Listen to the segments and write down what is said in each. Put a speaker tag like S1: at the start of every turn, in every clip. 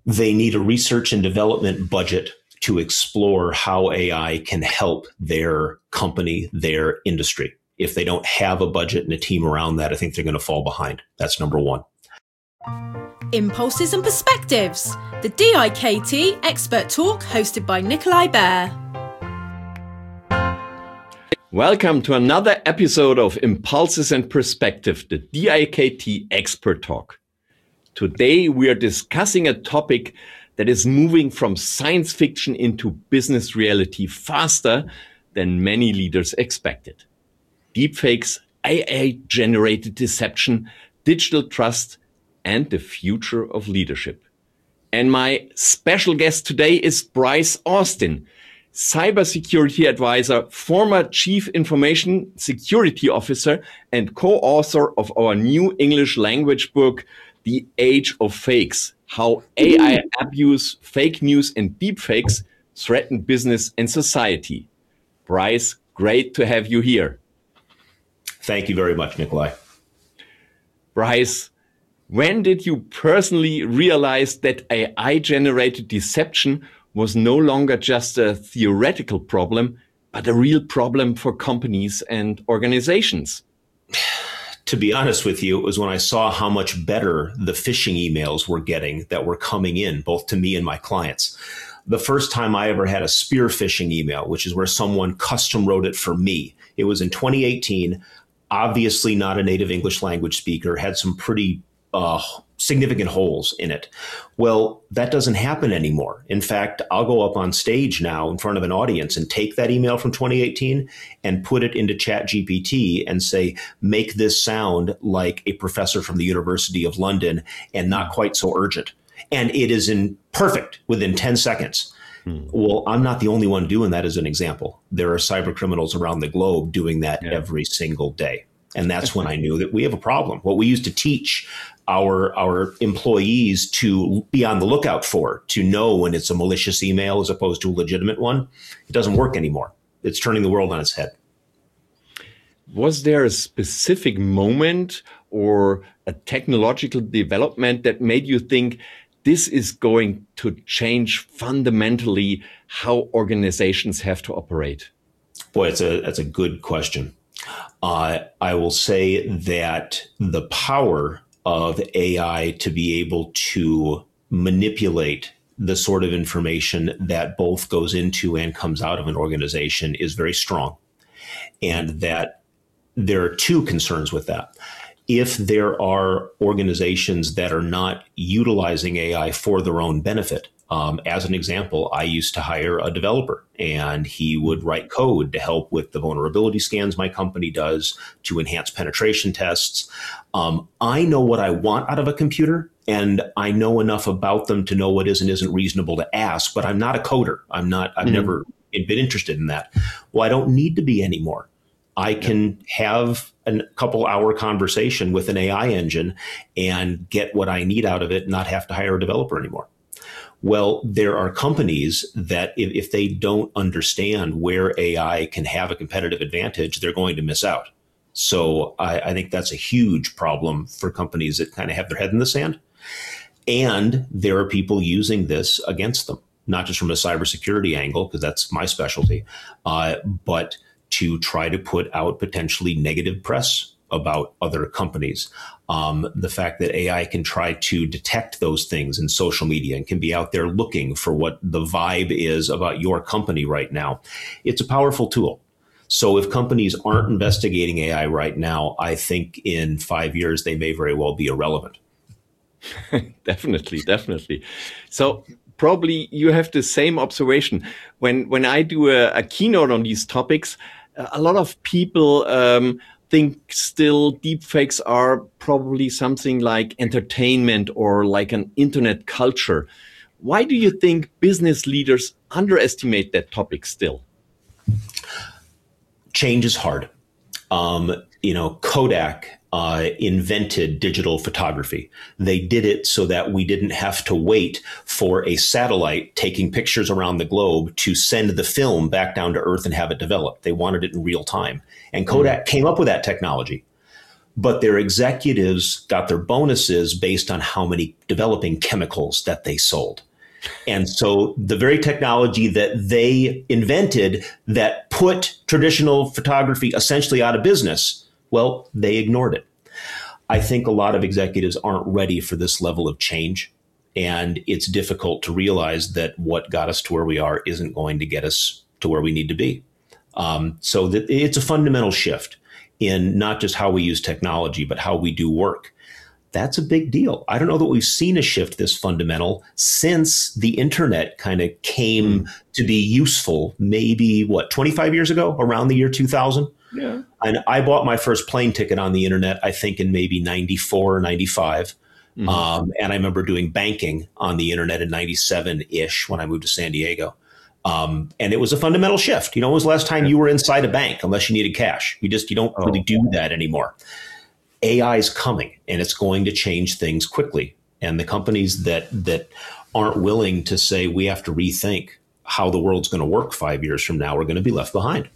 S1: They need a research and development budget to explore how AI can help their company, their industry. If they don't have a budget and a team around that, I think they're going to fall behind. That's number one.
S2: Impulses and Perspectives, the DIKT Expert Talk hosted by Nikolai Baer.
S3: Welcome to another episode of Impulses and Perspective, the DIKT Expert Talk. Today we are discussing a topic that is moving from science fiction into business reality faster than many leaders expected. Deepfakes, AI-generated deception, digital trust, and the future of leadership. And my special guest today is Bryce Austin, cybersecurity advisor, former chief information security officer, and co-author of our new English language book, The Age of Fakes: How AI Abuse, Fake News, and Deepfakes Threaten Business and Society. Bryce, great to have you here.
S1: Thank you very much, Nikolai.
S3: Bryce, when did you personally realize that AI-generated deception was no longer just a theoretical problem, but a real problem for companies and organizations?
S1: To be honest with you, it was when I saw how much better the phishing emails were getting that were coming in, both to me and my clients. The first time I ever had a spear phishing email, which is where someone custom wrote it for me, it was in 2018. Obviously not a native English language speaker, had some pretty significant holes in it. Well, that doesn't happen anymore. In fact, I'll go up on stage now in front of an audience and take that email from 2018 and put it into ChatGPT and say, make this sound like a professor from the University of London and not quite so urgent. And it is perfect within 10 seconds. Well, I'm not the only one doing that as an example. There are cyber criminals around the globe doing that every single day. And that's when I knew that we have a problem. What we used to teach our employees to be on the lookout for, to know when it's a malicious email as opposed to a legitimate one, it doesn't work anymore. It's turning the world on its head.
S3: Was there a specific moment or a technological development that made you think this is going to change fundamentally how organizations have to operate?
S1: Boy, that's a good question. I will say that the power of AI to be able to manipulate the sort of information that both goes into and comes out of an organization is very strong. And that there are two concerns with that. If there are organizations that are not utilizing AI for their own benefit, as an example, I used to hire a developer and he would write code to help with the vulnerability scans my company does, to enhance penetration tests. I know what I want out of a computer and I know enough about them to know what is and isn't reasonable to ask, but I'm not a coder. I've never been interested in that. Well, I don't need to be anymore. I can have a couple hour conversation with an AI engine and get what I need out of it, not have to hire a developer anymore. Well, there are companies that if they don't understand where AI can have a competitive advantage, they're going to miss out. So I think that's a huge problem for companies that kind of have their head in the sand. And there are people using this against them, not just from a cybersecurity angle, because that's my specialty, but to try to put out potentially negative press about other companies. The fact that AI can try to detect those things in social media and can be out there looking for what the vibe is about your company right now. It's a powerful tool. So if companies aren't investigating AI right now, I think in 5 years, they may very well be irrelevant.
S3: Definitely. So probably you have the same observation. When I do a keynote on these topics, a lot of people think still deepfakes are probably something like entertainment or like an internet culture. Why do you think business leaders underestimate that topic still?
S1: Change is hard. Kodak invented digital photography. They did it so that we didn't have to wait for a satellite taking pictures around the globe to send the film back down to Earth and have it developed. They wanted it in real time. And Kodak came up with that technology. but their executives got their bonuses based on how many developing chemicals that they sold. And so the very technology that they invented that put traditional photography essentially out of business, well, they ignored it. I think a lot of executives aren't ready for this level of change. And it's difficult to realize that what got us to where we are isn't going to get us to where we need to be. So that it's a fundamental shift in not just how we use technology, but how we do work. That's a big deal. I don't know that we've seen a shift this fundamental since the internet kind of came to be useful, maybe 25 years ago, around the year 2000.
S3: Yeah. And
S1: I bought my first plane ticket on the internet, I think in maybe 94 or 95. And I remember doing banking on the internet in 97-ish when I moved to San Diego. And it was a fundamental shift. When was the last time you were inside a bank unless you needed cash? You don't really do that anymore. AI is coming and it's going to change things quickly. And the companies that aren't willing to say we have to rethink how the world's going to work 5 years from now are going to be left behind.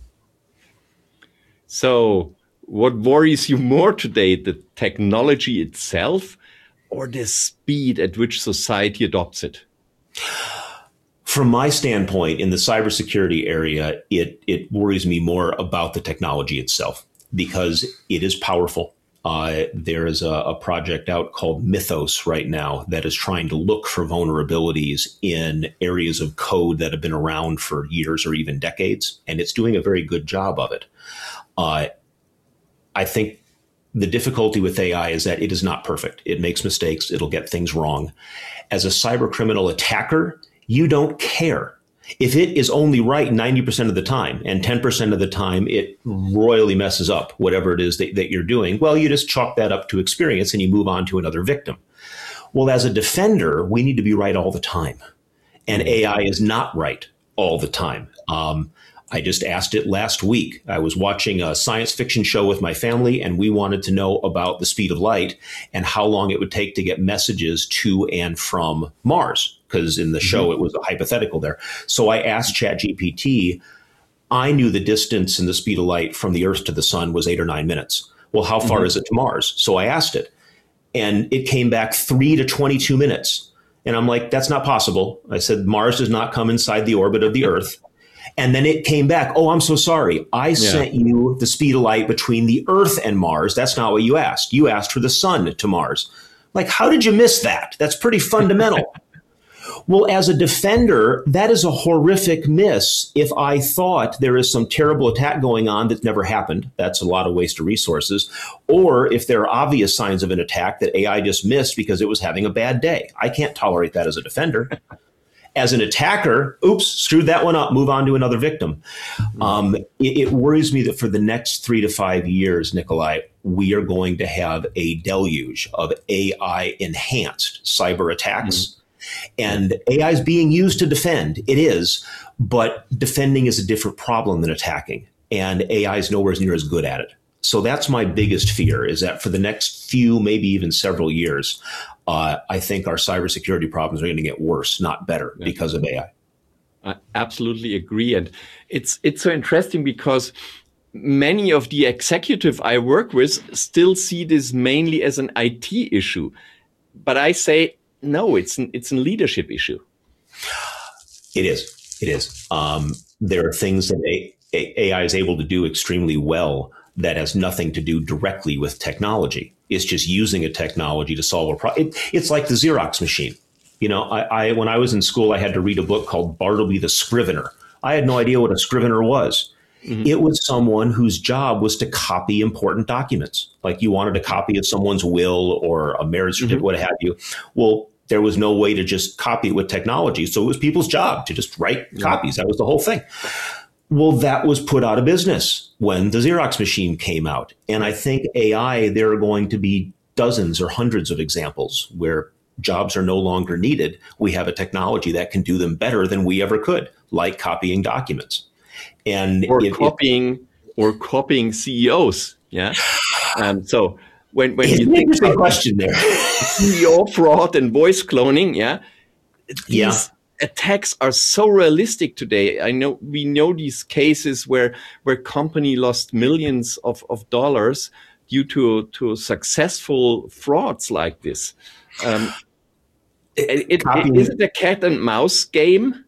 S3: So what worries you more today, the technology itself or the speed at which society adopts it?
S1: From my standpoint, in the cybersecurity area, it worries me more about the technology itself because it is powerful. There is a project out called Mythos right now that is trying to look for vulnerabilities in areas of code that have been around for years or even decades, and it's doing a very good job of it. I think the difficulty with AI is that it is not perfect. It makes mistakes. It'll get things wrong. As a cyber criminal attacker, you don't care. If it is only right 90% of the time and 10% of the time it royally messes up whatever it is that you're doing, well, you just chalk that up to experience and you move on to another victim. Well, as a defender, we need to be right all the time. And AI is not right all the time. I just asked it last week. I was watching a science fiction show with my family, and we wanted to know about the speed of light and how long it would take to get messages to and from Mars, because in the show it was a hypothetical there. So I asked ChatGPT. I knew the distance and the speed of light from the Earth to the sun was 8 or 9 minutes. Well, how far is it to Mars? So I asked it, and it came back 3 to 22 minutes. And I'm like, that's not possible. I said, Mars does not come inside the orbit of the Earth. And then it came back, oh, I'm so sorry. I sent you the speed of light between the Earth and Mars. That's not what you asked. You asked for the sun to Mars. Like, how did you miss that? That's pretty fundamental. Well, as a defender, that is a horrific miss. If I thought there is some terrible attack going on that's never happened, that's a lot of waste of resources. Or if there are obvious signs of an attack that AI just missed because it was having a bad day. I can't tolerate that as a defender. As an attacker, oops, screwed that one up, move on to another victim. It worries me that for the next 3 to 5 years, Nikolai, we are going to have a deluge of AI-enhanced cyber attacks. And AI is being used to defend. It is, but defending is a different problem than attacking. And AI is nowhere near as good at it. So that's my biggest fear, is that for the next few, maybe even several years, I think our cybersecurity problems are going to get worse, not better, because of AI.
S3: I absolutely agree. And it's so interesting because many of the executive I work with still see this mainly as an IT issue. But I say, no, it's a leadership issue.
S1: It is. It is. There are things that AI is able to do extremely well that has nothing to do directly with technology. It's just using a technology to solve a problem. It's like the Xerox machine. When I was in school, I had to read a book called Bartleby the Scrivener. I had no idea what a scrivener was. It was someone whose job was to copy important documents. Like you wanted a copy of someone's will or a marriage certificate, what have you. Well, there was no way to just copy it with technology. So it was people's job to just write copies. That was the whole thing. Well, that was put out of business when the Xerox machine came out. And I think AI, there are going to be dozens or hundreds of examples where jobs are no longer needed. We have a technology that can do them better than we ever could, like copying documents. And
S3: copying CEOs. Yeah. So when you
S1: think about question there,
S3: CEO fraud and voice cloning, these attacks are so realistic today. We know these cases where company lost millions of dollars due to successful frauds like this. Is it a cat and mouse game?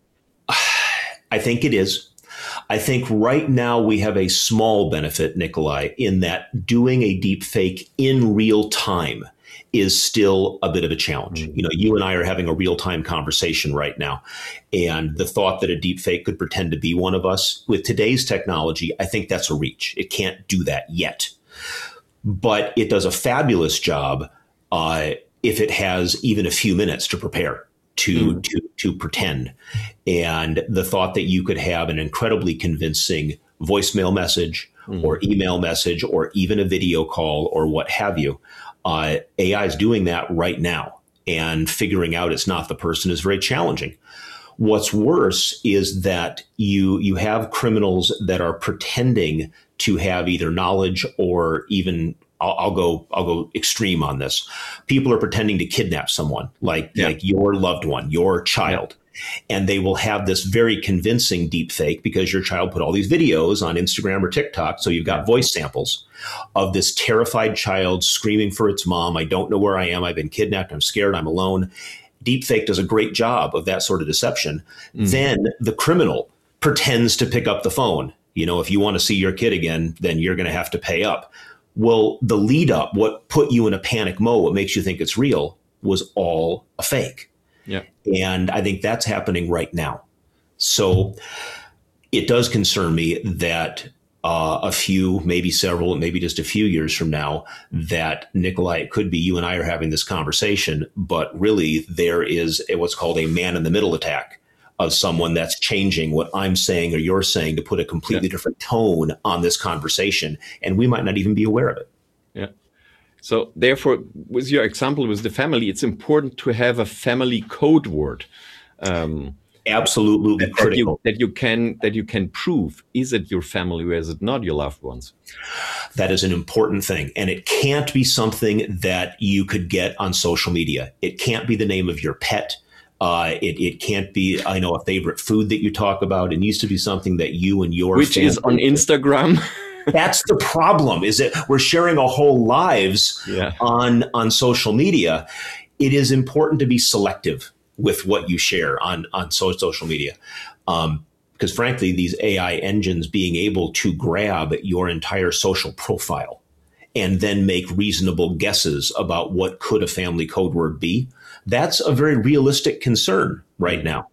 S1: I think it is. I think right now we have a small benefit, Nikolai, in that doing a deep fake in real time is still a bit of a challenge. You know, you and I are having a real time conversation right now. And the thought that a deep fake could pretend to be one of us with today's technology, I think that's a reach. It can't do that yet. But it does a fabulous job if it has even a few minutes to prepare to pretend. And the thought that you could have an incredibly convincing voicemail message or email message or even a video call or what have you, AI is doing that right now, and figuring out it's not the person is very challenging. What's worse is that you have criminals that are pretending to have either knowledge or even I'll go extreme on this. People are pretending to kidnap someone, like your loved one, your child. And they will have this very convincing deep fake because your child put all these videos on Instagram or TikTok. So you've got voice samples of this terrified child screaming for its mom. I don't know where I am. I've been kidnapped. I'm scared. I'm alone. Deepfake does a great job of that sort of deception. Then the criminal pretends to pick up the phone. You know, if you want to see your kid again, then you're going to have to pay up. Well, the lead up, what put you in a panic mode, what makes you think it's real, was all a fake.
S3: Yeah.
S1: And I think that's happening right now. So it does concern me that a few, maybe several, maybe just a few years from now, that Nikolai, it could be you and I are having this conversation, but really there is what's called a man in the middle attack of someone that's changing what I'm saying or you're saying to put a completely different tone on this conversation. And we might not even be aware of it.
S3: Yeah. So therefore, with your example with the family, it's important to have a family code word.
S1: Absolutely critical.
S3: That you can prove, is it your family or is it not your loved ones?
S1: That is an important thing. And it can't be something that you could get on social media. It can't be the name of your pet. It can't be, I know, a favorite food that you talk about. It needs to be something that you and your
S3: Which is on Instagram.
S1: That's the problem, is that we're sharing our whole lives on social media. It is important to be selective with what you share on social media. Because frankly, these AI engines being able to grab your entire social profile and then make reasonable guesses about what could a family code word be, that's a very realistic concern right now.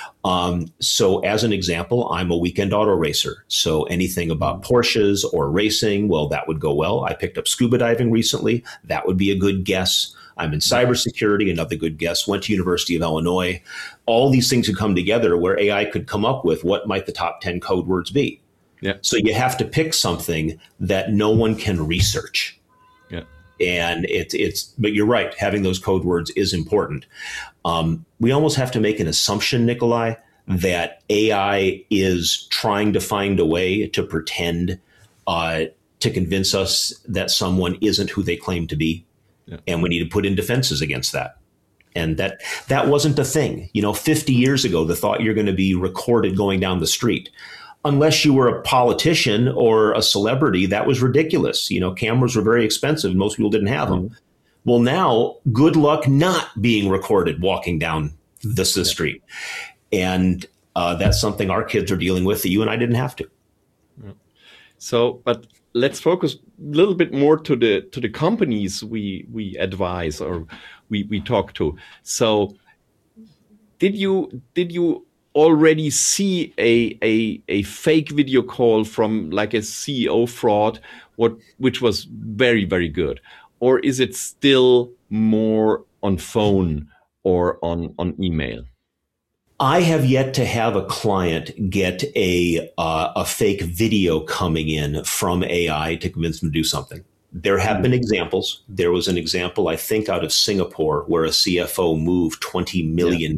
S1: So as an example, I'm a weekend auto racer. So anything about Porsches or racing, well, that would go well. I picked up scuba diving recently. That would be a good guess. I'm in cybersecurity, another good guess. Went to University of Illinois. All these things could come together where AI could come up with what might the top 10 code words be.
S3: Yeah.
S1: So you have to pick something that no one can research.
S3: Yeah.
S1: And but you're right, having those code words is important. We almost have to make an assumption, Nikolai, that AI is trying to find a way to pretend to convince us that someone isn't who they claim to be. Yeah. And we need to put in defenses against that. And that wasn't a thing. 50 years ago, the thought you're going to be recorded going down the street, unless you were a politician or a celebrity, that was ridiculous. Cameras were very expensive. Most people didn't have them. Well, now, good luck not being recorded walking down the street. And that's something our kids are dealing with that you and I didn't have to.
S3: Yeah. So, but let's focus a little bit more to the companies we advise or we talk to. So, did you already see a fake video call from like a CEO fraud, which was very, very good? Or is it still more on phone or on email?
S1: I have yet to have a client get a fake video coming in from AI to convince them to do something. There have been examples. There was an example, I think, out of Singapore where a CFO moved $20 million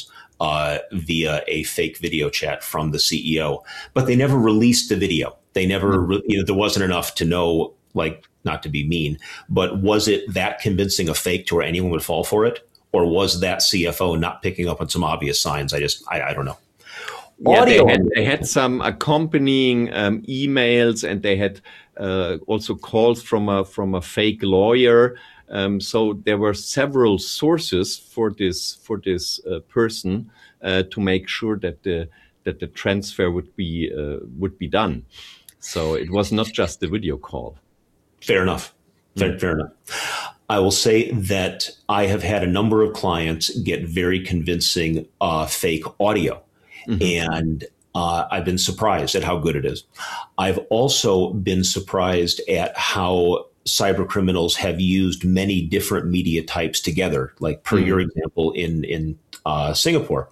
S1: via a fake video chat from the CEO, but they never released the video. They never, there wasn't enough to know, like, not to be mean, but was it that convincing a fake to where anyone would fall for it? Or was that CFO not picking up on some obvious signs? I don't know.
S3: Yeah,
S1: audio.
S3: they had some accompanying emails, and they had also calls from a fake lawyer. So there were several sources for this person to make sure that the transfer would be done. So it was not just the video call.
S1: Fair enough. Fair enough. I will say that I have had a number of clients get very convincing fake audio. And I've been surprised at how good it is. I've also been surprised at how cyber criminals have used many different media types together. Like per your example in Singapore,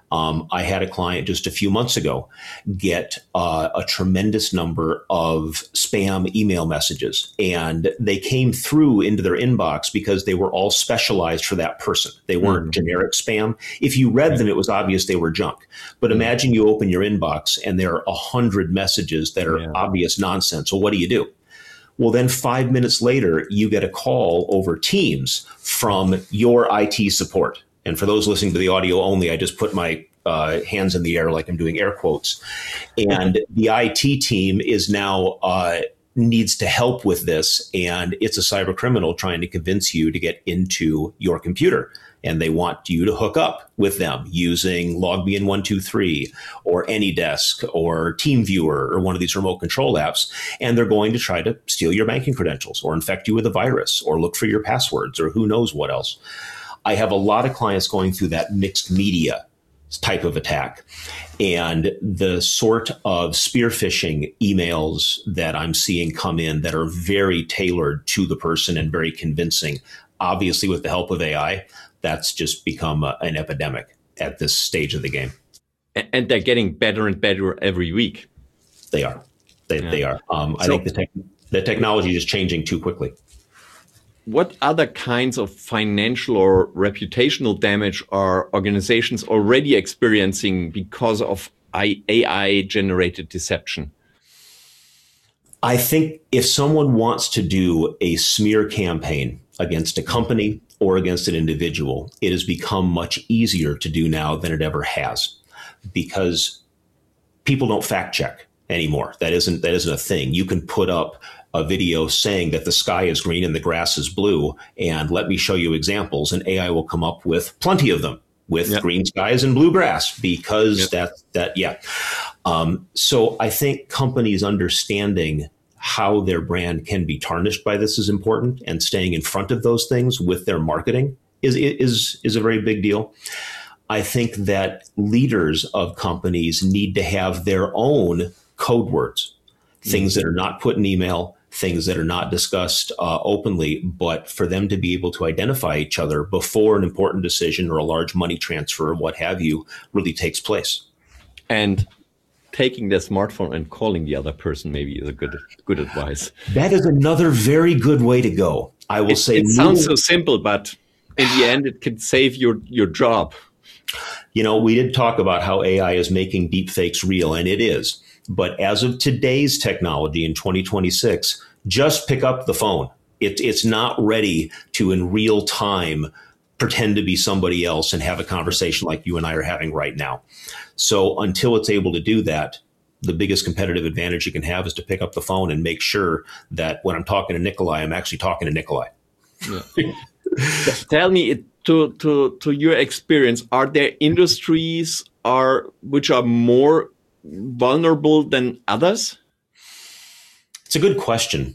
S1: I had a client just a few months ago get a tremendous number of spam email messages, and they came through into their inbox because they were all specialized for that person. They weren't generic spam. If you read them, it was obvious they were junk. But imagine you open your inbox and there are 100 messages that are obvious nonsense. Well, what do? Well, then 5 minutes later, you get a call over Teams from your IT support. And for those listening to the audio only, I just put my hands in the air like I'm doing air quotes. And the IT team is now needs to help with this. And it's a cyber criminal trying to convince you to get into your computer. And they want you to hook up with them using LogMeIn123 or AnyDesk or TeamViewer or one of these remote control apps. And they're going to try to steal your banking credentials or infect you with a virus or look for your passwords or who knows what else. I have a lot of clients going through that mixed media type of attack. And the sort of spear phishing emails that I'm seeing come in that are very tailored to the person and very convincing, obviously with the help of AI, that's just become an epidemic at this stage of the game.
S3: And they're getting better and better every week.
S1: They are. They are. I think the technology is changing too quickly.
S3: What other kinds of financial or reputational damage are organizations already experiencing because of AI-generated deception?
S1: I think if someone wants to do a smear campaign against a company or against an individual, it has become much easier to do now than it ever has, because people don't fact check anymore. That isn't a thing. You can put up a video saying that the sky is green and the grass is blue, and let me show you examples, and AI will come up with plenty of them with green skies and blue grass, because so I think companies understanding how their brand can be tarnished by this is important, and staying in front of those things with their marketing is a very big deal. I think that leaders of companies need to have their own code words, things that are not put in email, things that are not discussed openly, but for them to be able to identify each other before an important decision or a large money transfer or what have you really takes place.
S3: And taking their smartphone and calling the other person maybe is a good advice.
S1: That is another very good way to go. I will say
S3: it sounds so simple, but in the end, it can save your job.
S1: You know, we did talk about how AI is making deepfakes real, and it is. But as of today's technology in 2026, just pick up the phone. It's not ready to, in real time, pretend to be somebody else and have a conversation like you and I are having right now. So until it's able to do that, the biggest competitive advantage you can have is to pick up the phone and make sure that when I'm talking to Nikolai, I'm actually talking to Nikolai.
S3: Yeah. Tell me, to your experience, are there industries which are more vulnerable than others?
S1: It's a good question.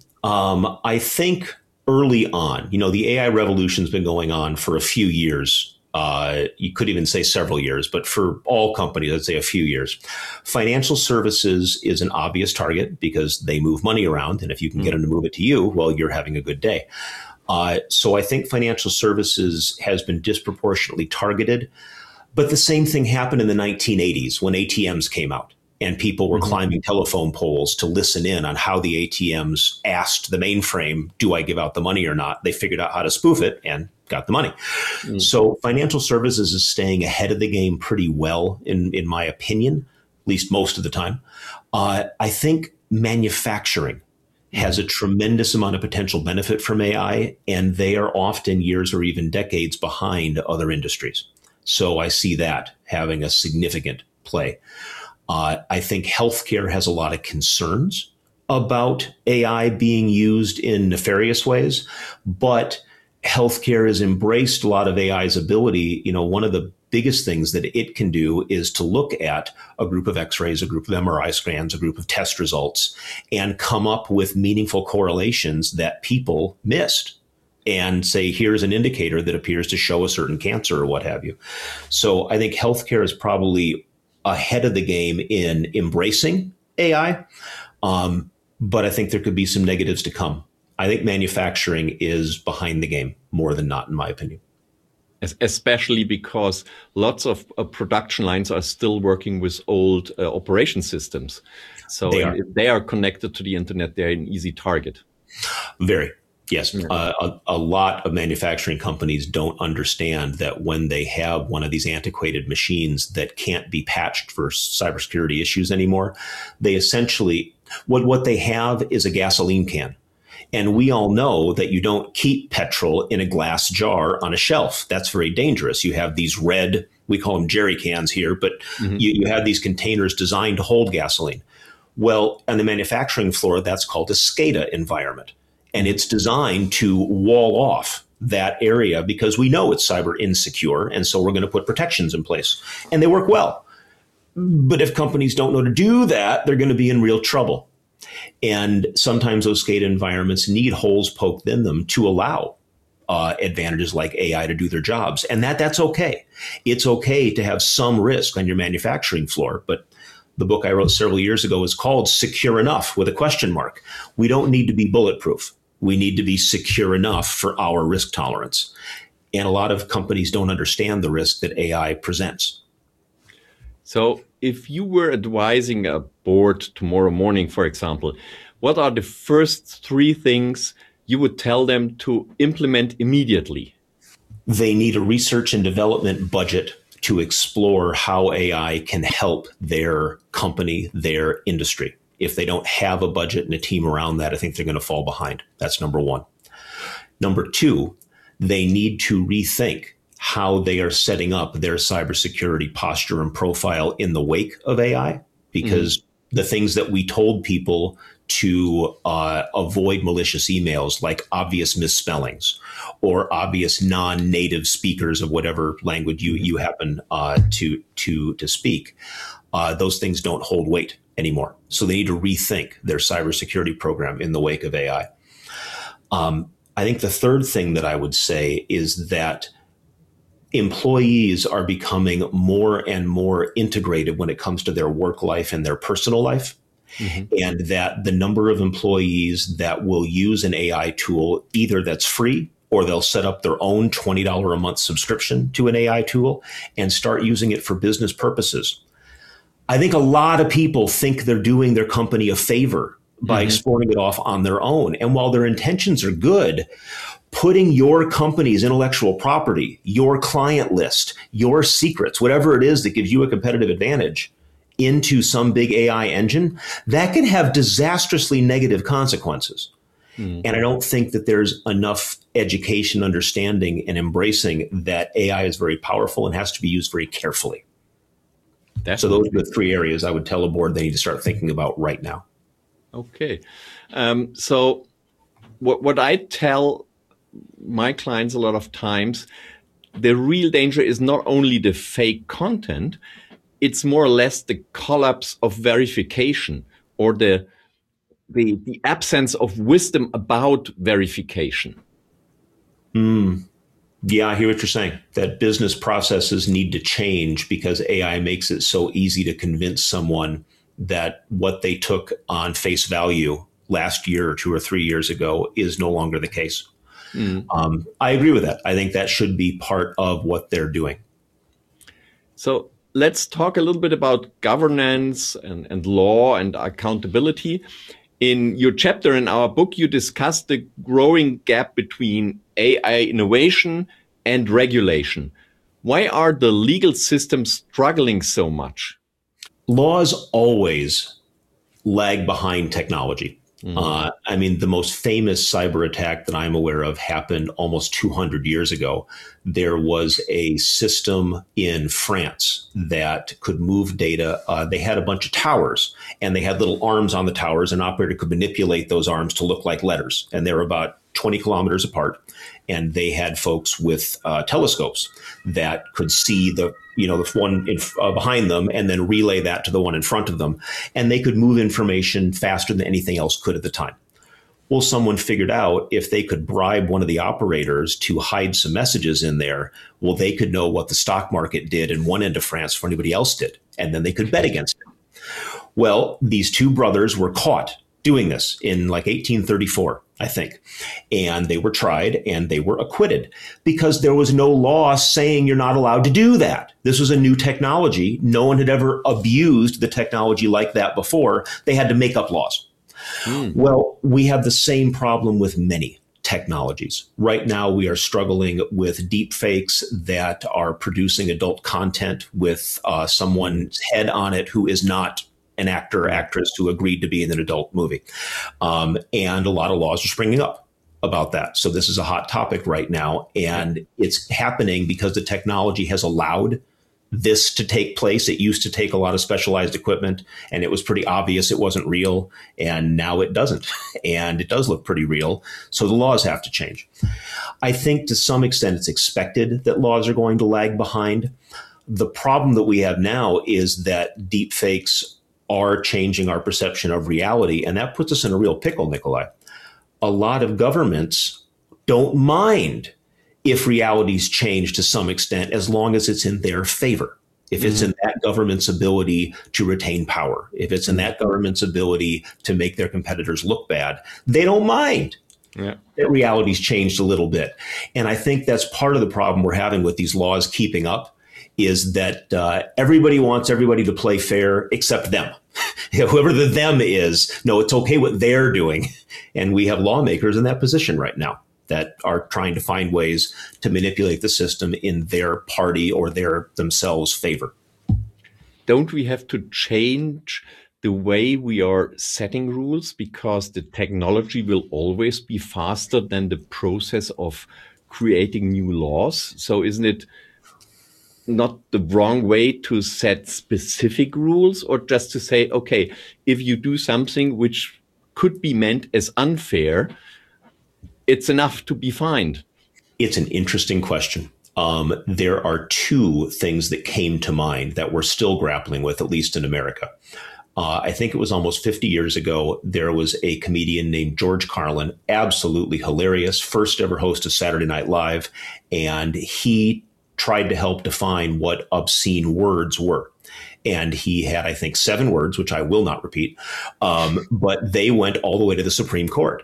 S1: I think early on, the AI revolution's been going on for a few years. You could even say several years, but for all companies, I'd say a few years. Financial services is an obvious target because they move money around. And if you can get them to move it to you, well, you're having a good day. So I think financial services has been disproportionately targeted. But the same thing happened in the 1980s when ATMs came out and people were climbing telephone poles to listen in on how the ATMs asked the mainframe, do I give out the money or not? They figured out how to spoof it and got the money. So financial services is staying ahead of the game pretty well, in my opinion, at least most of the time. I think manufacturing has a tremendous amount of potential benefit from AI, and they are often years or even decades behind other industries. So I see that having a significant play. I think healthcare has a lot of concerns about AI being used in nefarious ways, but healthcare has embraced a lot of AI's ability. One of the biggest things that it can do is to look at a group of x-rays, a group of MRI scans, a group of test results, and come up with meaningful correlations that people missed and say, here's an indicator that appears to show a certain cancer or what have you. So I think healthcare is probably ahead of the game in embracing AI. But I think there could be some negatives to come. I think manufacturing is behind the game more than not, in my opinion.
S3: Especially because lots of production lines are still working with old operation systems. So if they are connected to the internet, they're an easy target.
S1: Very. Yes. A lot of manufacturing companies don't understand that when they have one of these antiquated machines that can't be patched for cybersecurity issues anymore, they essentially, what they have is a gasoline can. And we all know that you don't keep petrol in a glass jar on a shelf. That's very dangerous. You have these red, we call them jerry cans here, but you have these containers designed to hold gasoline. Well, on the manufacturing floor, that's called a SCADA environment. And it's designed to wall off that area because we know it's cyber insecure. And so we're going to put protections in place. And they work well. But if companies don't know to do that, they're going to be in real trouble. And sometimes those SCADA environments need holes poked in them to allow advantages like AI to do their jobs. And that's okay. It's okay to have some risk on your manufacturing floor. But the book I wrote several years ago is called Secure Enough with a question mark. We don't need to be bulletproof. We need to be secure enough for our risk tolerance. And a lot of companies don't understand the risk that AI presents.
S3: So if you were advising a board tomorrow morning, for example, what are the first 3 things you would tell them to implement immediately?
S1: They need a research and development budget to explore how AI can help their company, their industry. If they don't have a budget and a team around that, I think they're going to fall behind. That's number 1. Number 2, they need to rethink how they are setting up their cybersecurity posture and profile in the wake of AI, because the things that we told people to avoid malicious emails, like obvious misspellings or obvious non-native speakers of whatever language you happen to speak, those things don't hold weight anymore. So they need to rethink their cybersecurity program in the wake of AI. I think the third thing that I would say is that employees are becoming more and more integrated when it comes to their work life and their personal life. And that the number of employees that will use an AI tool, either that's free or they'll set up their own $20 a month subscription to an AI tool and start using it for business purposes. I think a lot of people think they're doing their company a favor by exploring it off on their own. And while their intentions are good, putting your company's intellectual property, your client list, your secrets, whatever it is that gives you a competitive advantage into some big AI engine, that can have disastrously negative consequences. And I don't think that there's enough education, understanding, and embracing that AI is very powerful and has to be used very carefully. Definitely. So those are the 3 areas I would tell a board they need to start thinking about right now.
S3: Okay. So what I tell my clients a lot of times, the real danger is not only the fake content, it's more or less the collapse of verification or the absence of wisdom about verification.
S1: Yeah, I hear what you're saying, that business processes need to change because AI makes it so easy to convince someone that what they took on face value last year or 2 or 3 years ago is no longer the case. I agree with that. I think that should be part of what they're doing.
S3: So let's talk a little bit about governance and law and accountability. In your chapter in our book, you discuss the growing gap between AI innovation and regulation. Why are the legal systems struggling so much?
S1: Laws always lag behind technology. I mean, the most famous cyber attack that I'm aware of happened almost 200 years ago. There was a system in France that could move data. They had a bunch of towers, and they had little arms on the towers. An operator could manipulate those arms to look like letters, and they were about 20 kilometers apart. And they had folks with telescopes that could see the one behind them and then relay that to the one in front of them. And they could move information faster than anything else could at the time. Well, someone figured out if they could bribe one of the operators to hide some messages in there, well, they could know what the stock market did in one end of France before anybody else did. And then they could bet against it. Well, these two brothers were caught doing this in like 1834, I think. And they were tried and they were acquitted because there was no law saying you're not allowed to do that. This was a new technology. No one had ever abused the technology like that before. They had to make up laws. Well, we have the same problem with many technologies. Right now, we are struggling with deep fakes that are producing adult content with someone's head on it who is not an actor or actress who agreed to be in an adult movie. And a lot of laws are springing up about that. So this is a hot topic right now. And it's happening because the technology has allowed this to take place. It used to take a lot of specialized equipment, and it was pretty obvious it wasn't real. And now it doesn't. And it does look pretty real. So the laws have to change. I think to some extent it's expected that laws are going to lag behind. The problem that we have now is that deep fakes are changing our perception of reality. And that puts us in a real pickle, Nikolai. A lot of governments don't mind if realities change to some extent, as long as it's in their favor. If it's in that government's ability to retain power, if it's in that government's ability to make their competitors look bad, they don't mind that reality's changed a little bit. And I think that's part of the problem we're having with these laws keeping up, is that everybody wants everybody to play fair except them. Whoever the them is, no, it's okay what they're doing. And we have lawmakers in that position right now that are trying to find ways to manipulate the system in their party or their themselves favor.
S3: Don't we have to change the way we are setting rules, because the technology will always be faster than the process of creating new laws? So isn't it not the wrong way to set specific rules, or just to say, okay, if you do something which could be meant as unfair, it's enough to be fined?
S1: It's an interesting question. There are two things that came to mind that we're still grappling with, at least in America. I think it was almost 50 years ago, there was a comedian named George Carlin, absolutely hilarious, first ever host of Saturday Night Live, and he tried to help define what obscene words were. And he had, I think, 7 words, which I will not repeat, but they went all the way to the Supreme Court.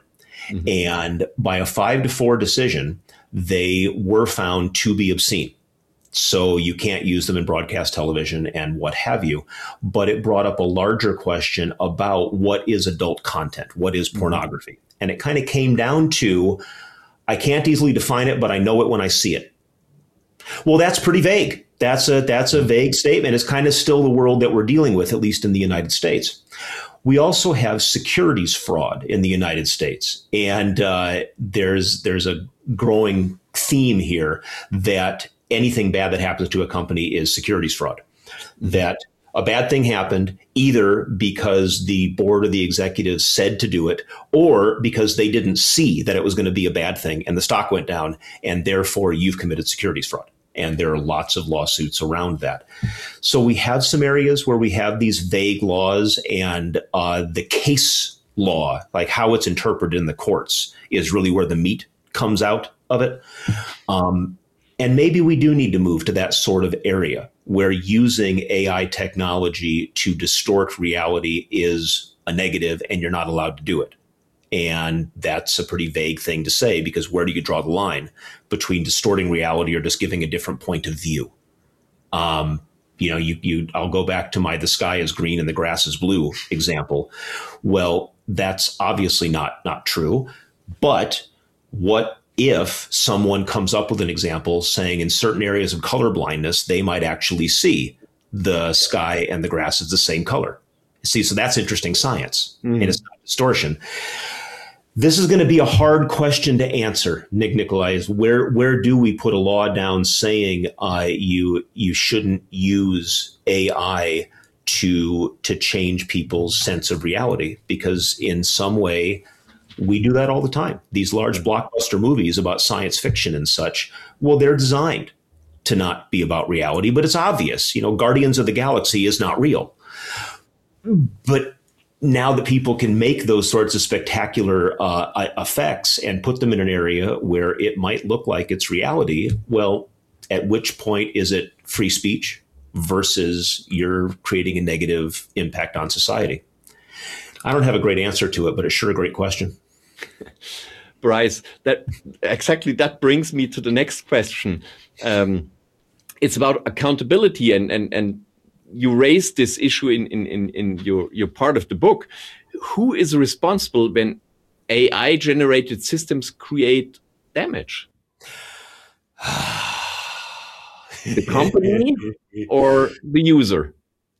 S1: And by a 5-4 decision, they were found to be obscene. So you can't use them in broadcast television and what have you. But it brought up a larger question about what is adult content, what is pornography. And it kind of came down to, I can't easily define it, but I know it when I see it. Well, that's pretty vague. That's a vague statement. It's kind of still the world that we're dealing with, at least in the United States. We also have securities fraud in the United States. And there's a growing theme here that anything bad that happens to a company is securities fraud. That a bad thing happened either because the board or the executives said to do it, or because they didn't see that it was going to be a bad thing and the stock went down, and therefore you've committed securities fraud. And there are lots of lawsuits around that. So we have some areas where we have these vague laws, and the case law, like how it's interpreted in the courts, is really where the meat comes out of it. And maybe we do need to move to that sort of area where using AI technology to distort reality is a negative and you're not allowed to do it. And that's a pretty vague thing to say, because where do you draw the line between distorting reality or just giving a different point of view? I'll go back to my "the sky is green and the grass is blue" example. Well, that's obviously not true. But what if someone comes up with an example saying in certain areas of color blindness, they might actually see the sky and the grass is the same color? See, so that's interesting science. And it's not distortion. This is going to be a hard question to answer, Nick Nicolai. Where do we put a law down saying you shouldn't use AI to change people's sense of reality? Because in some way, we do that all the time. These large blockbuster movies about science fiction and such, well, they're designed to not be about reality, but it's obvious. Guardians of the Galaxy is not real. But now that people can make those sorts of spectacular effects and put them in an area where it might look like it's reality, well, at which point is it free speech versus you're creating a negative impact on society? I don't have a great answer to it, but it's sure a great question.
S3: Bryce, that brings me to the next question. It's about accountability, and you raised this issue in your part of the book. Who is responsible when AI generated systems create damage? The company or the user?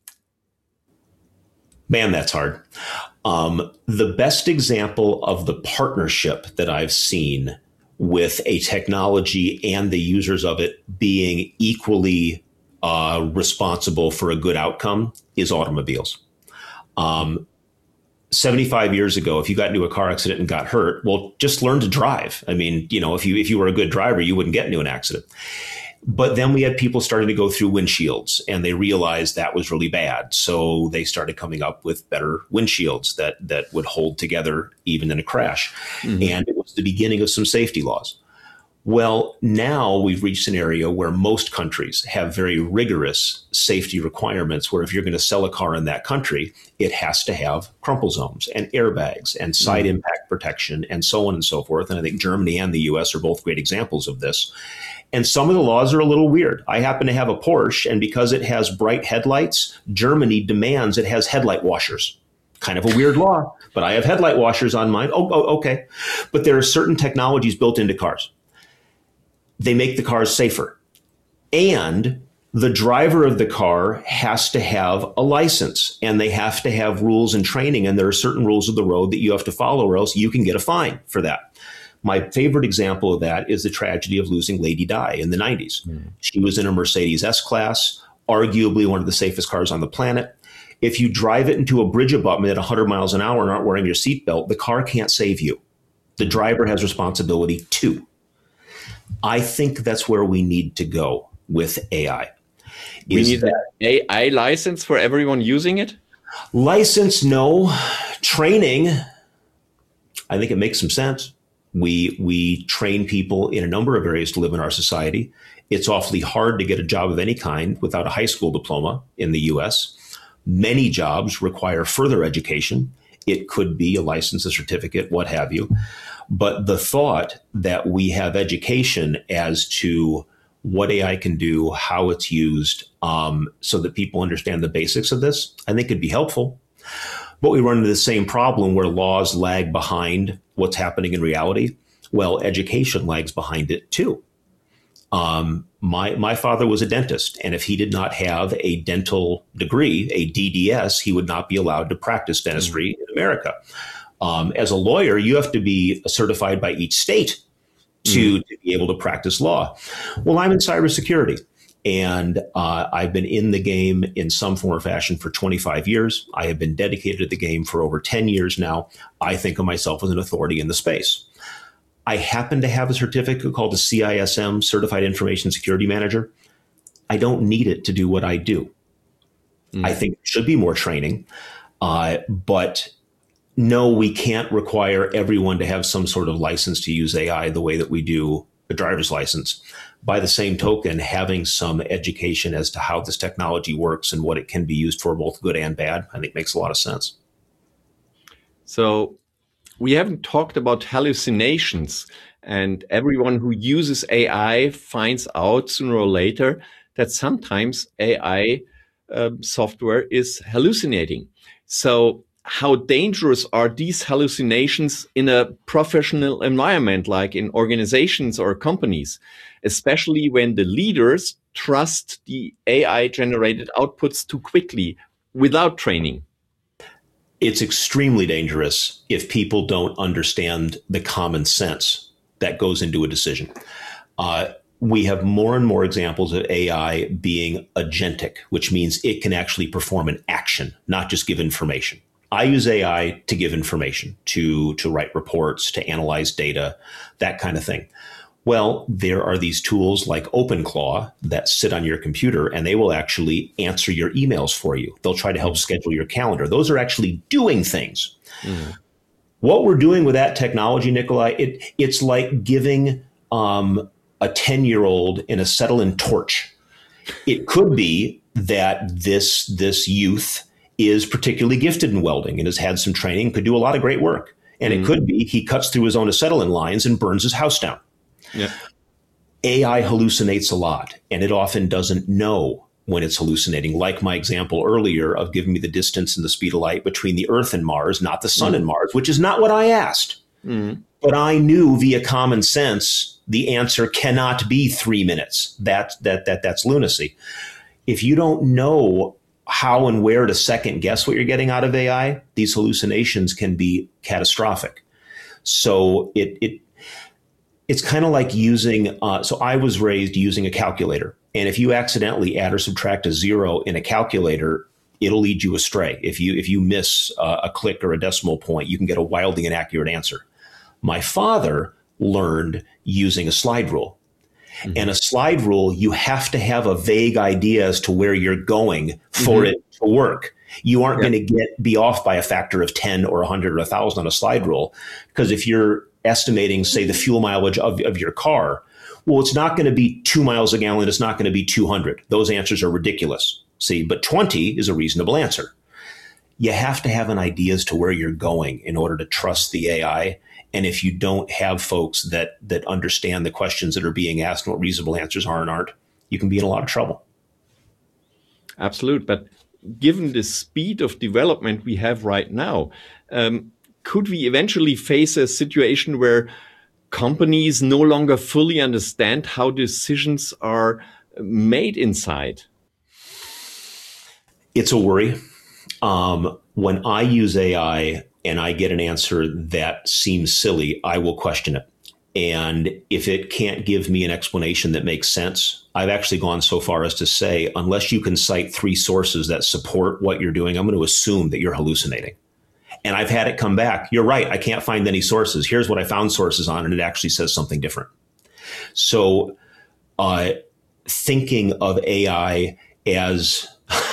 S1: Man, that's hard. The best example of the partnership that I've seen with a technology and the users of it being equally responsible for a good outcome is automobiles. 75 years ago, if you got into a car accident and got hurt, well, just learn to drive. I mean, if you were a good driver, you wouldn't get into an accident. But then we had people starting to go through windshields, and they realized that was really bad. So they started coming up with better windshields that would hold together even in a crash. Mm-hmm. And it was the beginning of some safety laws. Well, now we've reached an area where most countries have very rigorous safety requirements where if you're going to sell a car in that country, it has to have crumple zones and airbags and side impact protection and so on and so forth. And I think Germany and the US are both great examples of this. And some of the laws are a little weird. I happen to have a Porsche, and because it has bright headlights, Germany demands it has headlight washers. Kind of a weird law, but I have headlight washers on mine. Oh, okay. But there are certain technologies built into cars. They make the cars safer. And the driver of the car has to have a license, and they have to have rules and training. And there are certain rules of the road that you have to follow, or else you can get a fine for that. My favorite example of that is the tragedy of losing Lady Di in the 90s. She was in a Mercedes S-Class, arguably one of the safest cars on the planet. If you drive it into a bridge abutment at 100 miles an hour and aren't wearing your seatbelt, the car can't save you. The driver has responsibility too. I think that's where we need to go with AI.
S3: We need an AI license for everyone using it?
S1: License, no. Training, I think it makes some sense. We train people in a number of areas to live in our society. It's awfully hard to get a job of any kind without a high school diploma in the US. Many jobs require further education. It could be a license, a certificate, what have you. But the thought that we have education as to what AI can do, how it's used, so that people understand the basics of this, I think could be helpful. But we run into the same problem where laws lag behind what's happening in reality. Well, education lags behind it too. My father was a dentist, and if he did not have a dental degree, a DDS, he would not be allowed to practice dentistry in America. As a lawyer, you have to be certified by each state to be able to practice law. Well, I'm in cybersecurity. And I've been in the game in some form or fashion for 25 years. I have been dedicated to the game for over 10 years now. I think of myself as an authority in the space. I happen to have a certificate called a CISM, Certified Information Security Manager. I don't need it to do what I do. I think there should be more training. But no, we can't require everyone to have some sort of license to use AI the way that we do a driver's license. By the same token, having some education as to how this technology works and what it can be used for, both good and bad, I think makes a lot of sense.
S3: So we haven't talked about hallucinations, and everyone who uses AI finds out sooner or later that sometimes AI software is hallucinating. So how dangerous are these hallucinations in a professional environment, like in organizations or companies, especially when the leaders trust the AI-generated outputs too quickly without training?
S1: It's extremely dangerous if people don't understand the common sense that goes into a decision. We have more and more examples of AI being agentic, which means it can actually perform an action, not just give information. I use AI to give information, to write reports, to analyze data, that kind of thing. Well, there are these tools like OpenClaw that sit on your computer, and they will actually answer your emails for you. They'll try to help schedule your calendar. Those are actually doing things. Mm. What we're doing with that technology, Nikolai, it's like giving a 10-year-old an acetylene torch. It could be that this youth is particularly gifted in welding and has had some training, could do a lot of great work. And it could be he cuts through his own acetylene lines and burns his house down. Yeah. AI hallucinates a lot, and it often doesn't know when it's hallucinating, like my example earlier of giving me the distance and the speed of light between the Earth and Mars, not the sun and Mars, which is not what I asked. But I knew via common sense the answer cannot be 3 minutes. That's lunacy. If you don't know how and where to second guess what you're getting out of AI, these hallucinations can be catastrophic. So it's kind of like using, so I was raised using a calculator. And if you accidentally add or subtract a zero in a calculator, it'll lead you astray. If you miss a click or a decimal point, you can get a wildly inaccurate answer. My father learned using a slide rule. Mm-hmm. And a slide rule, you have to have a vague idea as to where you're going for it to work. You aren't going to be off by a factor of 10 or 100 or 1,000 on a slide rule. Because if you're estimating, say, the fuel mileage of your car, well, it's not going to be 2 miles a gallon. It's not going to be 200. Those answers are ridiculous. See, but 20 is a reasonable answer. You have to have an idea as to where you're going in order to trust the AI. And if you don't have folks that understand the questions that are being asked and what reasonable answers are and aren't, you can be in a lot of trouble.
S3: Absolutely. But given the speed of development we have right now, could we eventually face a situation where companies no longer fully understand how decisions are made inside?
S1: It's a worry. When I use AI and I get an answer that seems silly, I will question it. And if it can't give me an explanation that makes sense, I've actually gone so far as to say, unless you can cite 3 sources that support what you're doing, I'm going to assume that you're hallucinating. And I've had it come back. You're right. I can't find any sources. Here's what I found sources on, and it actually says something different. So thinking of AI as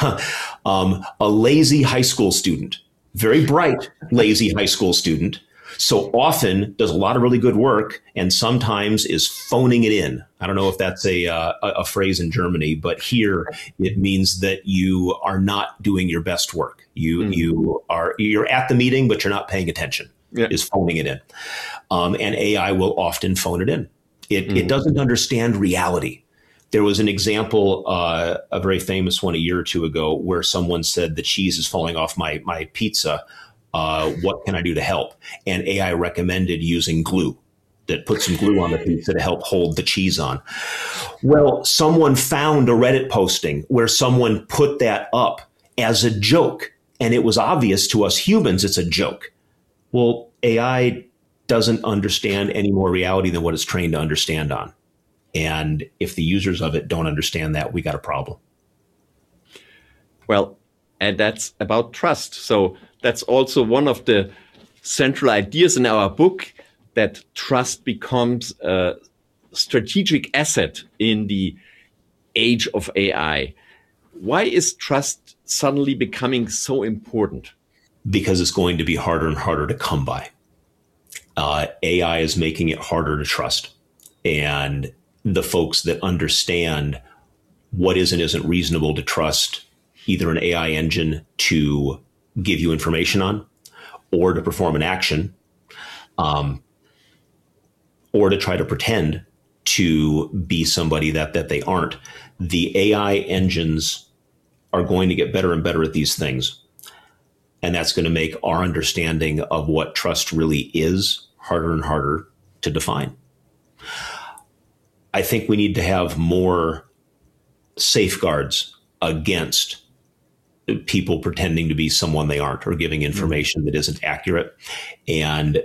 S1: a lazy high school student, very bright, lazy high school student, so often does a lot of really good work and sometimes is phoning it in. I don't know if that's a phrase in Germany, but here it means that you are not doing your best work. You're at the meeting, but you're not paying attention. Is phoning it in, and AI will often phone it in. It doesn't understand reality. There was an example, a very famous one a year or two ago, where someone said the cheese is falling off my pizza. What can I do to help? And AI recommended using glue, that put some glue on the pizza to help hold the cheese on. Well, someone found a Reddit posting where someone put that up as a joke, and it was obvious to us humans it's a joke. Well, AI doesn't understand any more reality than what it's trained to understand on. And if the users of it don't understand that, we got a problem.
S3: Well, and that's about trust. So that's also one of the central ideas in our book, that trust becomes a strategic asset in the age of AI. Why is trust suddenly becoming so important?
S1: Because it's going to be harder and harder to come by. AI is making it harder to trust. And the folks that understand what is and isn't reasonable to trust either an AI engine to give you information on, or to perform an action, or to try to pretend to be somebody that they aren't. The AI engines are going to get better and better at these things. And that's going to make our understanding of what trust really is harder and harder to define. I think we need to have more safeguards against people pretending to be someone they aren't or giving information that isn't accurate. And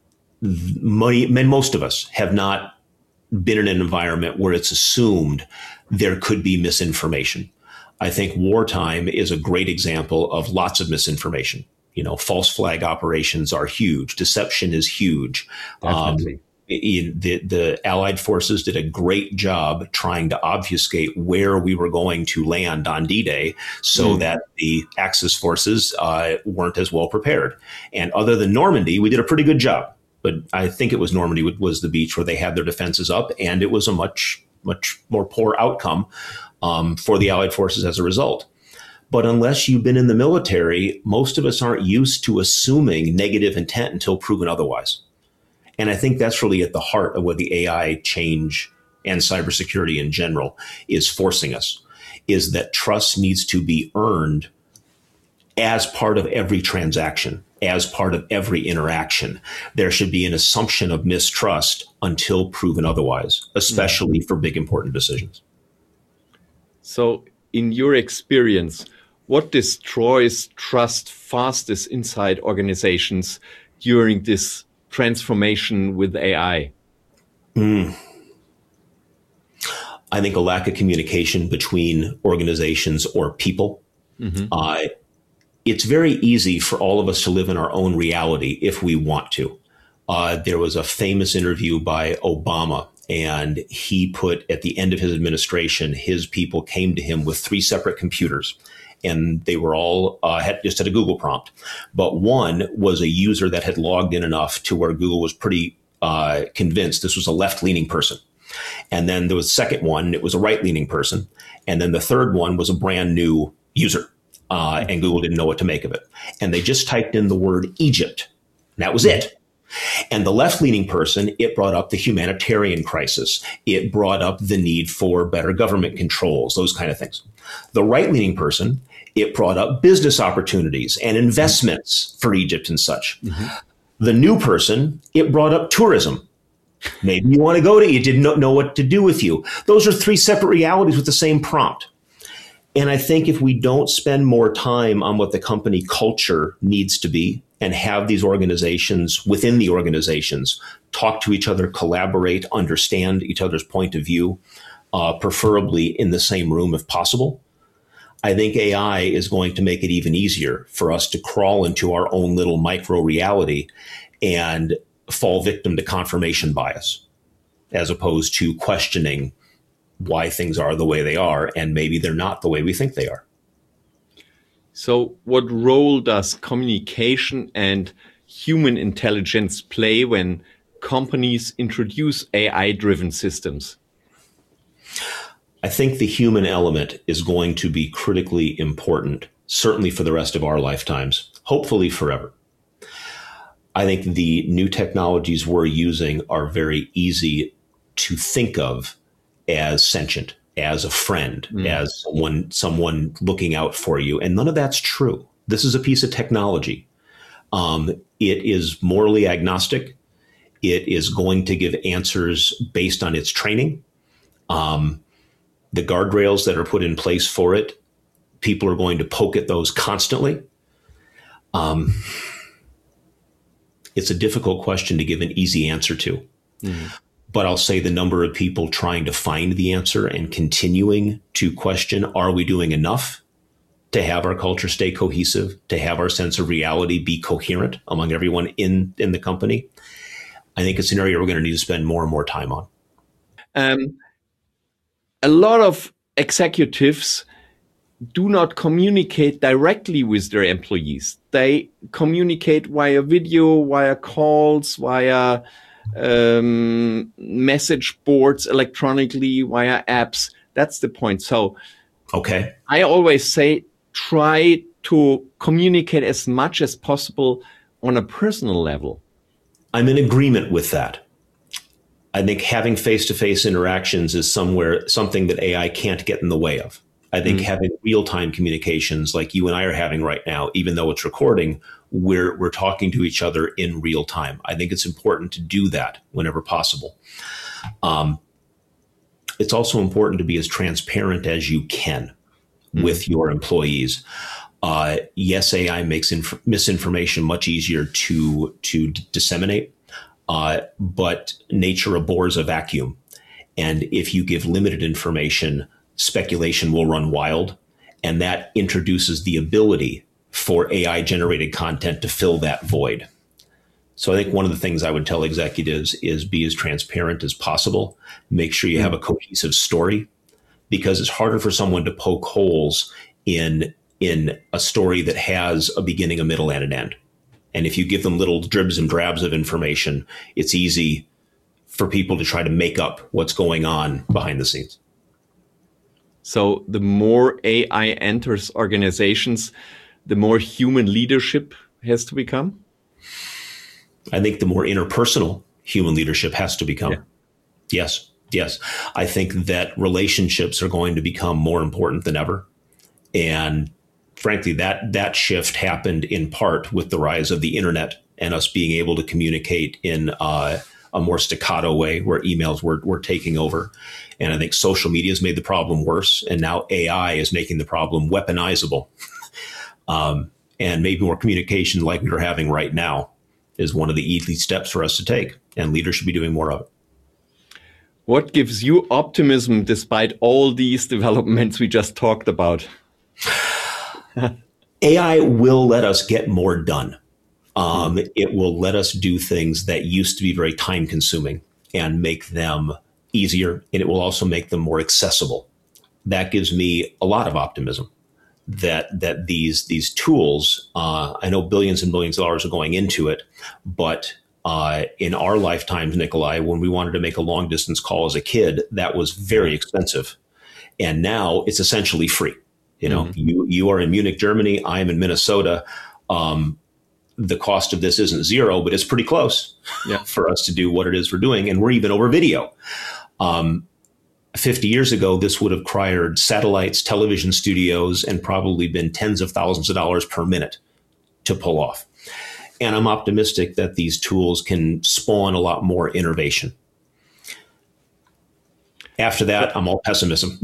S1: most of us have not been in an environment where it's assumed there could be misinformation. I think wartime is a great example of lots of misinformation. False flag operations are huge. Deception is huge.
S3: Definitely.
S1: The Allied forces did a great job trying to obfuscate where we were going to land on D-Day so that the Axis forces weren't as well prepared. And other than Normandy, we did a pretty good job. But I think it was Normandy was the beach where they had their defenses up, and it was a much, much more poor outcome for the Allied forces as a result. But unless you've been in the military, most of us aren't used to assuming negative intent until proven otherwise. And I think that's really at the heart of what the AI change and cybersecurity in general is forcing us, is that trust needs to be earned as part of every transaction, as part of every interaction. There should be an assumption of mistrust until proven otherwise, especially for big, important decisions.
S3: So in your experience, what destroys trust fastest inside organizations during this transformation with AI?
S1: I think a lack of communication between organizations or people. It's very easy for all of us to live in our own reality if we want to. There was a famous interview by Obama, and he put at the end of his administration, his people came to him with 3 separate computers. And they were all just had a Google prompt. But one was a user that had logged in enough to where Google was pretty convinced this was a left-leaning person. And then there was a second one, it was a right-leaning person. And then the third one was a brand new user. And Google didn't know what to make of it. And they just typed in the word Egypt. And that was it. And the left-leaning person, it brought up the humanitarian crisis. It brought up the need for better government controls, those kind of things. The right-leaning person, it brought up business opportunities and investments for Egypt and such. The new person, it brought up tourism. Maybe you want to go to Egypt, didn't know what to do with you. Those are 3 separate realities with the same prompt. And I think if we don't spend more time on what the company culture needs to be and have these organizations within the organizations talk to each other, collaborate, understand each other's point of view, preferably in the same room if possible, I think AI is going to make it even easier for us to crawl into our own little micro reality and fall victim to confirmation bias, as opposed to questioning why things are the way they are, and maybe they're not the way we think they are.
S3: So what role does communication and human intelligence play when companies introduce AI-driven systems?
S1: I think the human element is going to be critically important, certainly for the rest of our lifetimes, hopefully forever. I think the new technologies we're using are very easy to think of as sentient, as a friend, as someone looking out for you. And none of that's true. This is a piece of technology. It is morally agnostic. It is going to give answers based on its training. The guardrails that are put in place for it, people are going to poke at those constantly. It's a difficult question to give an easy answer to. But I'll say the number of people trying to find the answer and continuing to question, are we doing enough to have our culture stay cohesive, to have our sense of reality be coherent among everyone in the company? I think it's an area we're going to need to spend more and more time on.
S3: A lot of executives do not communicate directly with their employees. They communicate via video, via calls, via message boards electronically, via apps. That's the point. So
S1: okay,
S3: I always say try to communicate as much as possible on a personal level.
S1: I'm in agreement with that. I think having face-to-face interactions is something that AI can't get in the way of. I think having real-time communications like you and I are having right now, even though it's recording, we're talking to each other in real time. I think it's important to do that whenever possible. It's also important to be as transparent as you can with your employees. Yes, AI makes misinformation much easier to disseminate, but nature abhors a vacuum. And if you give limited information, speculation will run wild. And that introduces the ability for AI generated content to fill that void. So I think one of the things I would tell executives is be as transparent as possible. Make sure you have a cohesive story, because it's harder for someone to poke holes in a story that has a beginning, a middle, and an end. And if you give them little dribs and drabs of information, it's easy for people to try to make up what's going on behind the scenes.
S3: So the more AI enters organizations, the more human leadership has to become?
S1: I think the more interpersonal human leadership has to become. Yeah. Yes. I think that relationships are going to become more important than ever. And frankly, that shift happened in part with the rise of the internet and us being able to communicate in a more staccato way, where emails were taking over. And I think social media has made the problem worse. And now AI is making the problem weaponizable. And maybe more communication like we're having right now is one of the easy steps for us to take. And leaders should be doing more of it.
S3: What gives you optimism despite all these developments we just talked about?
S1: AI will let us get more done. It will let us do things that used to be very time consuming and make them easier. And it will also make them more accessible. That gives me a lot of optimism that these tools, I know billions and billions of dollars are going into it, but in our lifetimes, Nikolai, when we wanted to make a long distance call as a kid, that was very expensive. And now it's essentially free. You know, you are in Munich, Germany. I am in Minnesota. The cost of this isn't zero, but it's pretty close for us to do what it is we're doing. And we're even over video. 50 years ago, this would have required satellites, television studios, and probably been tens of thousands of dollars per minute to pull off. And I'm optimistic that these tools can spawn a lot more innovation. After that, I'm all pessimism.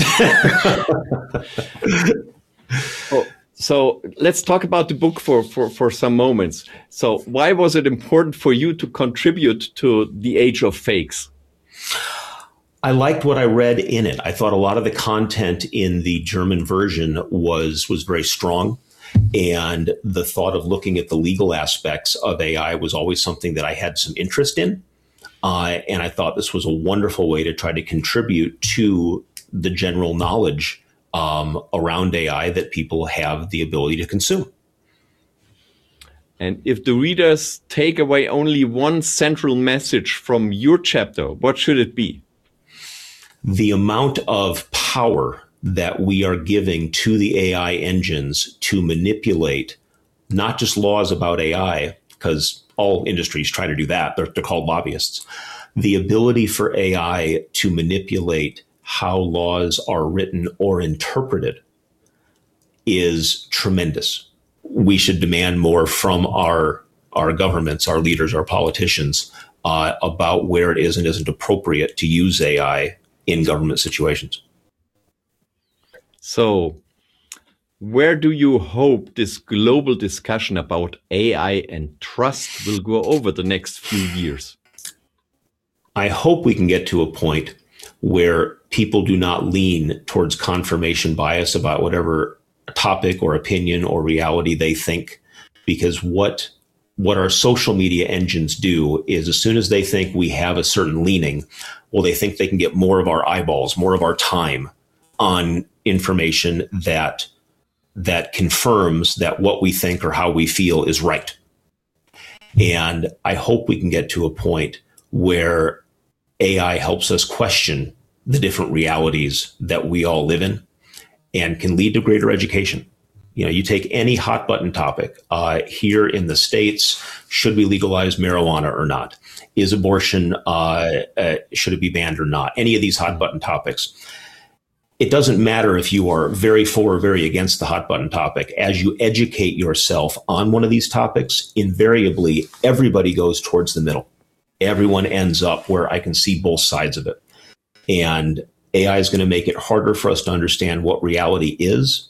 S3: So let's talk about the book for some moments. So why was it important for you to contribute to The Age of Fakes?
S1: I liked what I read in it. I thought a lot of the content in the German version was very strong. And the thought of looking at the legal aspects of AI was always something that I had some interest in. And I thought this was a wonderful way to try to contribute to the general knowledge around AI that people have the ability to consume.
S3: And if the readers take away only one central message from your chapter, what should it be?
S1: The amount of power that we are giving to the AI engines to manipulate not just laws about AI, because all industries try to do that. They're called lobbyists. The ability for AI to manipulate how laws are written or interpreted is tremendous. We should demand more from our governments, our leaders, our politicians about where it is and isn't appropriate to use AI in government situations.
S3: So, where do you hope this global discussion about AI and trust will go over the next few years?
S1: I hope we can get to a point where people do not lean towards confirmation bias about whatever topic or opinion or reality they think, because what our social media engines do is as soon as they think we have a certain leaning, well, they think they can get more of our eyeballs, more of our time on information that confirms that what we think or how we feel is right. And I hope we can get to a point where AI helps us question the different realities that we all live in and can lead to greater education. You know, you take any hot button topic here in the States, should we legalize marijuana or not? Is abortion, should it be banned or not? Any of these hot button topics. It doesn't matter if you are very for or very against the hot button topic. As you educate yourself on one of these topics, invariably, everybody goes towards the middle. Everyone ends up where I can see both sides of it. And AI is going to make it harder for us to understand what reality is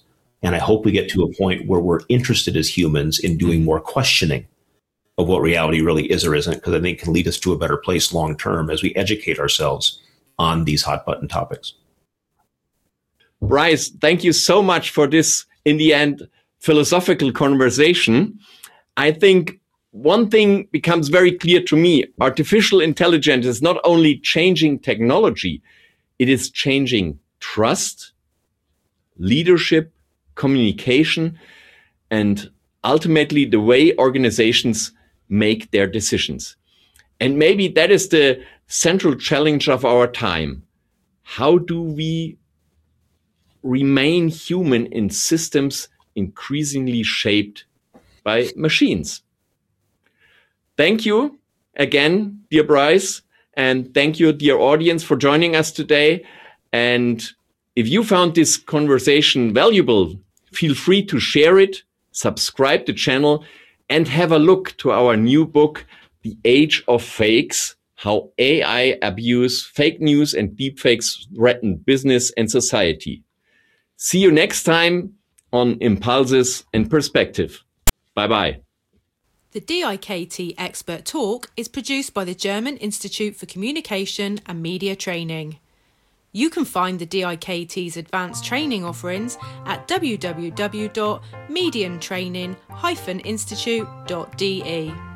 S1: And I hope we get to a point where we're interested as humans in doing more questioning of what reality really is or isn't, because I think it can lead us to a better place long term as we educate ourselves on these hot button topics.
S3: Bryce, thank you so much for this, in the end, philosophical conversation. I think one thing becomes very clear to me. Artificial intelligence is not only changing technology, it is changing trust, leadership, communication, and ultimately the way organizations make their decisions. And maybe that is the central challenge of our time. How do we remain human in systems increasingly shaped by machines? Thank you again, dear Bryce, and thank you, dear audience, for joining us today. And if you found this conversation valuable, feel free to share it, subscribe to the channel, and have a look to our new book, The Age of Fakes: How AI Abuse, Fake News, and Deepfakes Threaten Business and Society. See you next time on Impulses and Perspective. Bye-bye.
S2: The DIKT Expert Talk is produced by the German Institute for Communication and Media Training. You can find the DIKT's advanced training offerings at www.mediantraining-institute.de.